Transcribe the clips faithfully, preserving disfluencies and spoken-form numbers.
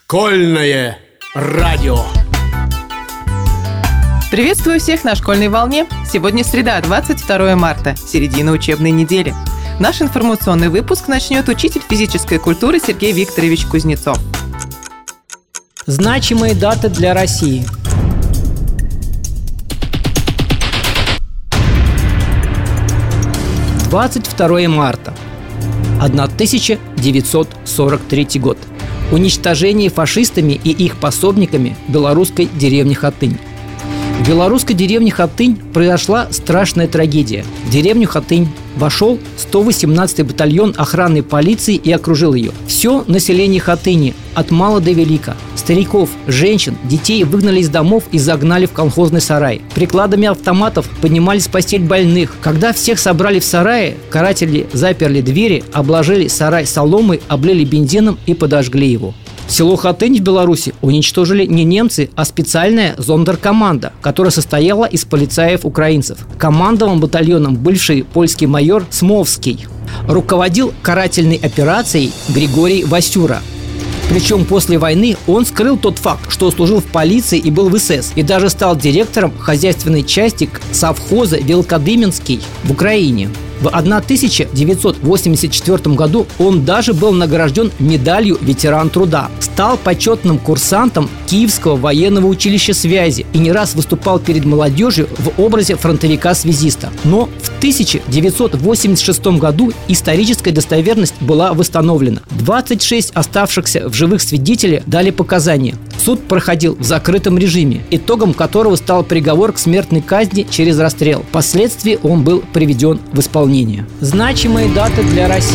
Школьное радио. Приветствую всех на школьной волне. Сегодня среда, двадцать второе марта, середина учебной недели. Наш информационный выпуск начнет учитель физической культуры Сергей Викторович Кузнецов. Значимые даты для России. двадцать второе марта. тысяча девятьсот сорок третий год. Уничтожение фашистами и их пособниками белорусской деревни Хатынь. В белорусской деревне Хатынь произошла страшная трагедия. В деревню Хатынь вошел сто восемнадцатый батальон охранной полиции и окружил ее. Все население Хатыни, от мала до велика, стариков, женщин, детей выгнали из домов и загнали в колхозный сарай. Прикладами автоматов поднимали с постель больных. Когда всех собрали в сарае, каратели заперли двери, обложили сарай соломой, облили бензином и подожгли его. Село Хатынь в Беларуси уничтожили не немцы, а специальная зондеркоманда, которая состояла из полицаев-украинцев. Командовал батальоном бывший польский майор Смовский. Руководил карательной операцией Григорий Васюра. Причем после войны он скрыл тот факт, что служил в полиции и был в эс эс, и даже стал директором хозяйственной части совхоза Великодыминский в Украине. В тысяча девятьсот восемьдесят четвёртом году он даже был награжден медалью «Ветеран труда». Стал почетным курсантом Киевского военного училища связи и не раз выступал перед молодежью в образе фронтовика-связиста. Но в тысяча девятьсот восемьдесят шестом году историческая достоверность была восстановлена. двадцать шесть оставшихся в живых свидетелей дали показания. Суд проходил в закрытом режиме, итогом которого стал приговор к смертной казни через расстрел. Впоследствии он был приведен в исполнение. Значимые даты для России.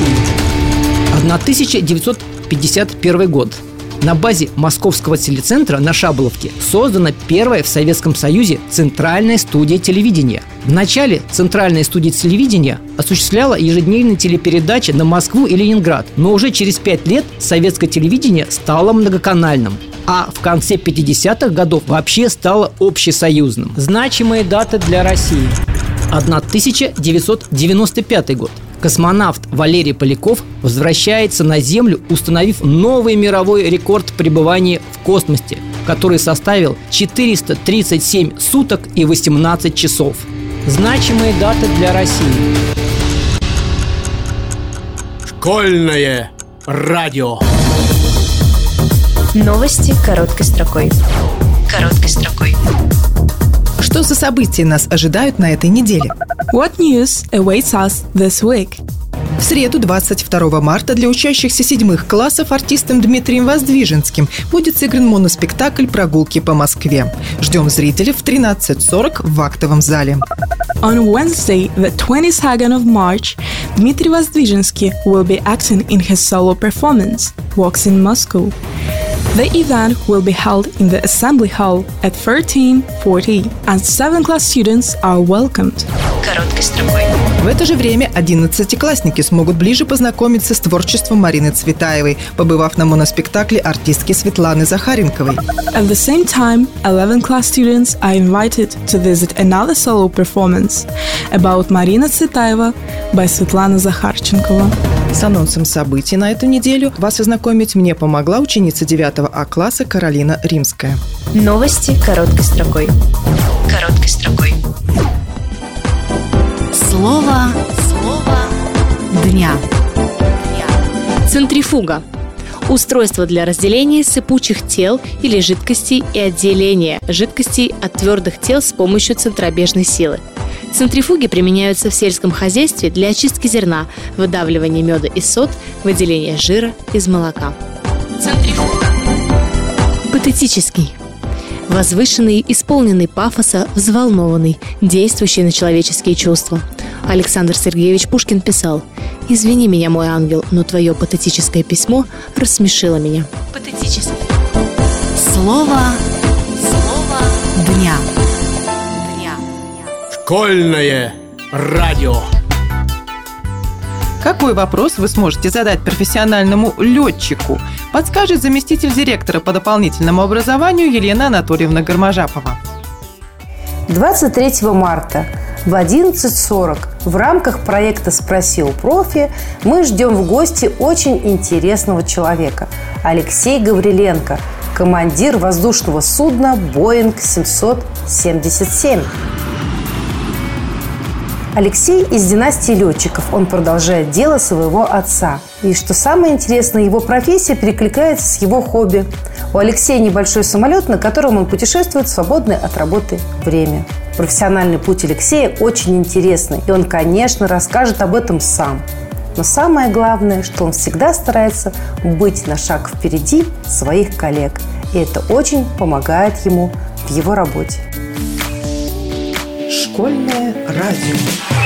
тысяча девятьсот пятьдесят первый год. На базе Московского телецентра на Шаболовке создана первая в Советском Союзе центральная студия телевидения. В начале центральная студия телевидения осуществляла ежедневные телепередачи на Москву и Ленинград, но уже через пять лет советское телевидение стало многоканальным, а в конце пятидесятых годов вообще стало общесоюзным. Значимые даты для России. тысяча девятьсот девяносто пятый год. Космонавт Валерий Поляков возвращается на Землю, установив новый мировой рекорд пребывания в космосе, который составил четыреста тридцать семь суток и восемнадцать часов. Значимые даты для России. Школьное радио. Новости короткой строкой. Короткой строкой. Что за события нас ожидают на этой неделе? What news awaits us this week? В среду, двадцать второго марта, для учащихся седьмых классов артистом Дмитрием Воздвиженским будет сыгран моноспектакль «Прогулки по Москве». Ждем зрителей в тринадцать сорок в актовом зале. On Wednesday, the twenty-second of March, Dmitry Vozdvizhensky will be acting in his solo performance, Walks in Moscow. The event will be held in the Assembly Hall at thirteen forty, and seventh-class students are welcomed. Короткой строкой. В это же время одиннадцатиклассники смогут ближе познакомиться с творчеством Марины Цветаевой, побывав на моноспектакле артистки Светланы Захаренковой. At the same time, eleventh-class students are invited to visit another solo performance about Marina Tsvetaeva by Svetlana Zakharchenkova. С анонсом событий на эту неделю вас ознакомить мне помогла ученица девятого А класса Каролина Римская. Новости короткой строкой. Короткой строкой. Слово, слово дня. Центрифуга. Устройство для разделения сыпучих тел или жидкостей и отделения жидкостей от твердых тел с помощью центробежной силы. Центрифуги применяются в сельском хозяйстве для очистки зерна, выдавливания меда из сот, выделения жира из молока. Центрифуга. Патетический. Возвышенный, исполненный пафоса, взволнованный, действующий на человеческие чувства. Александр Сергеевич Пушкин писал: «Извини меня, мой ангел, но твое патетическое письмо рассмешило меня». Патетический. Слово, слово дня. Дня. Школьное радио. Какой вопрос вы сможете задать профессиональному летчику, подскажет заместитель директора по дополнительному образованию Елена Анатольевна Гармажапова. двадцать третьего марта в одиннадцать сорок В рамках проекта «Спроси у профи» мы ждем в гости очень интересного человека – Алексей Гавриленко, командир воздушного судна «Боинг семьсот семьдесят семь». Алексей из династии летчиков. Он продолжает дело своего отца. И что самое интересное, его профессия перекликается с его хобби. У Алексея небольшой самолет, на котором он путешествует в свободное от работы время. Профессиональный путь Алексея очень интересный, и он, конечно, расскажет об этом сам. Но самое главное, что он всегда старается быть на шаг впереди своих коллег. И это очень помогает ему в его работе. Школьное радио.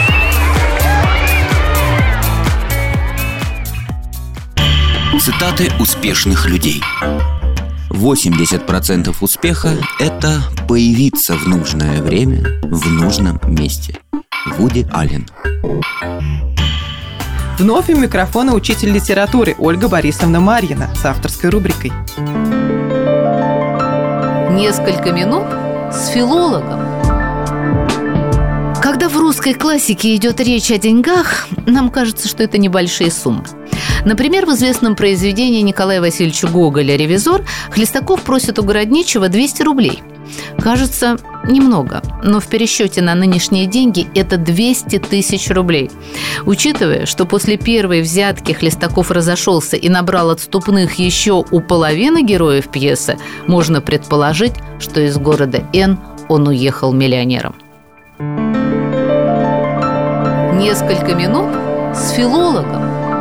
Цитаты успешных людей. восемьдесят процентов успеха – это появиться в нужное время в нужном месте. Вуди Аллен. Вновь у микрофона учитель литературы Ольга Борисовна Марьина с авторской рубрикой. Несколько минут с филологом. Когда в русской классике идет речь о деньгах, нам кажется, что это небольшие суммы. Например, в известном произведении Николая Васильевича Гоголя «Ревизор» Хлестаков просит у Городничего двести рублей. Кажется, немного, но в пересчете на нынешние деньги это двести тысяч рублей. Учитывая, что после первой взятки Хлестаков разошелся и набрал отступных еще у половины героев пьесы, можно предположить, что из города Н он уехал миллионером. Несколько минут с филологом.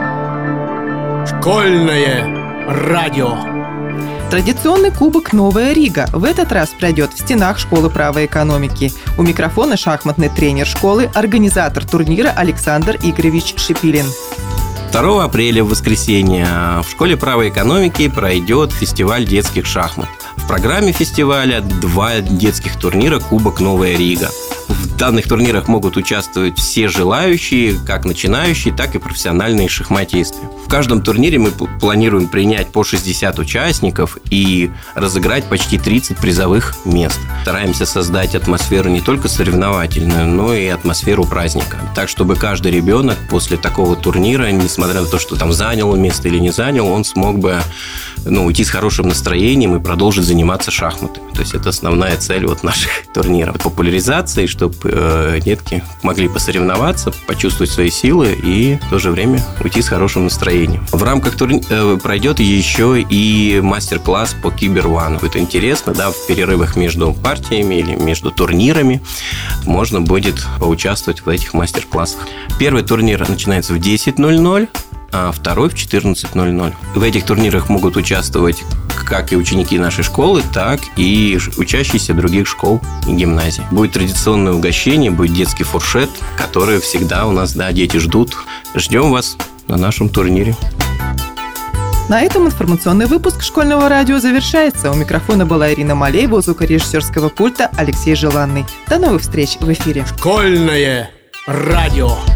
Школьное радио. Традиционный кубок «Новая Рига» в этот раз пройдет в стенах школы правой экономики. У микрофона шахматный тренер школы, организатор турнира Александр Игоревич Шипилин. второго апреля, в воскресенье, в школе правой экономики пройдет фестиваль детских шахмат. В программе фестиваля два детских турнира «Кубок Новая Рига». В данных турнирах могут участвовать все желающие, как начинающие, так и профессиональные шахматисты. В каждом турнире мы планируем принять по шестьдесят участников и разыграть почти тридцать призовых мест. Стараемся создать атмосферу не только соревновательную, но и атмосферу праздника. Так, чтобы каждый ребенок после такого турнира, несмотря на то, что там занял место или не занял, он смог бы ну, уйти с хорошим настроением и продолжить заниматься шахматами. То есть это основная цель вот наших турниров. Популяризации, чтобы э, детки могли посоревноваться, почувствовать свои силы и в то же время уйти с хорошим настроением. В рамках турнира э, пройдет еще и мастер-класс по Кибер-Вану. Это интересно, да, в перерывах между партиями или между турнирами можно будет поучаствовать в этих мастер-классах. Первый турнир начинается в десять ноль ноль, а второй в четырнадцать ноль ноль. В этих турнирах могут участвовать как и ученики нашей школы, так и учащиеся других школ и гимназий. Будет традиционное угощение, будет детский фуршет, который всегда у нас, да, дети ждут. Ждем вас на нашем турнире. На этом информационный выпуск школьного радио завершается. У микрофона была Ирина Малеева, у звукорежиссерского пульта Алексей Желанный. До новых встреч в эфире. Школьное радио.